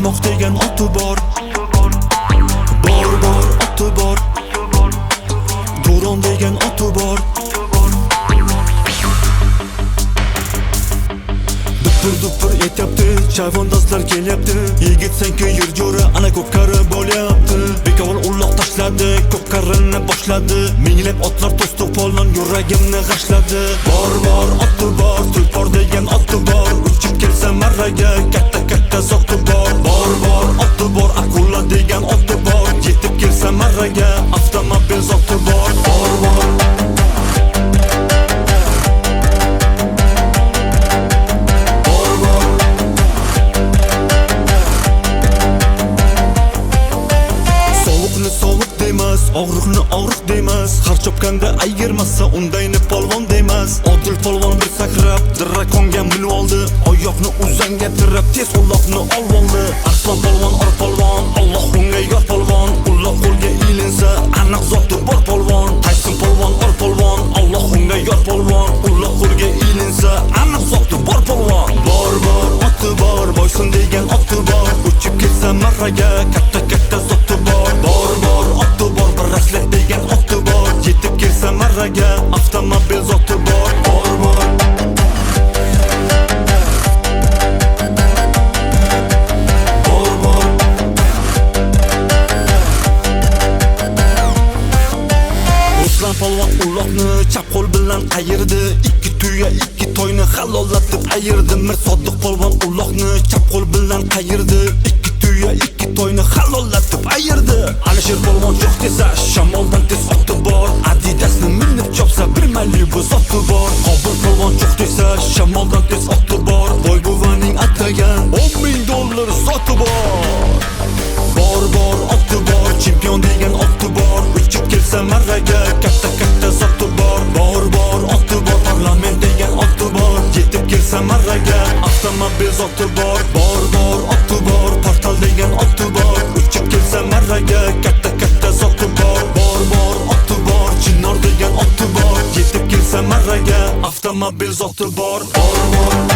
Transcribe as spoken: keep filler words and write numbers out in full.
Ahmoq degan oti bor. Bor bor oti bor. To'ron degan oti bor. Dupur dupur etyapti, chavandozlar kelyapti. Yigitsanki yur jo'ra, ana ko'p qari bo'lyapti. Bekovul uloq tashladi, ko'p qarini boshladi. Minglab otlar to'sdi polon, yuragimni g'ashladi. Bor bor oti bor, tulpor degan oti bor. Uchib kelsa marraga, katta katta zoti bor. Bor bor oti bor, akula degan oti bor. Yetib kelsa marraga, avtomobil zoti bor. Bor bor og'riqni og'riq demas, har chopganda ayirmasa undayni polvon demas. Odil polvon bir sakrab, drakonga minib oldi. Oyoqni uzanga tirab, tez uloqni olib oldi. Arslon polvon, or polvon, Alloh unga yor polvon. Uloq qo'lga ilinsa, aniq zoti bor polvon. Tayson polvon, or polvon, Alloh unga yor polvon. Uloq qo'lga ilinsa, aniq zoti bor polvon. Bor bor oti bor, boysun degan oti bor. Uchib ketsa marraga, katta katta zoti bor. Bor bor oti bor, Raslet degan oti bor. Yetib kelsa marraga, avtomobil zoti bor. Bor bor Bor bor Ruslan polvon uloqni chap qo'l bilan qayirdi. Ikki tuya ikki toyni halollatib ayirdi. Mir Sodiq polvon uloqni chap qo'l bilan qayirdi. Ikki tuya ikki toyni halollatib ayirdi. Alisher polvon yo'q desa, shamoldan tez oti bor. Adidasni minib chopsa, bir Malibu zoti bor. Qobil polvon yo'q desa, shamoldan tez oti bor. Boy buvaning atagan o'n ming dollar zoti bor. Bor bor oti bor, chempion degan oti bor. Uchib kelsa marraga, katta katta zoti bor. Bor bor oti bor, parlament degan oti bor. Yetib kelsa marraga, avtomobil zoti bor. Bor bor oti bor, portal degan oti bor. Uchib kelsa marraga, katta katta zoti bor. Bor bor oti bor, Chinor degan oti bor. Yetib kelsa marraga, avtomobil zoti bor. Bor bor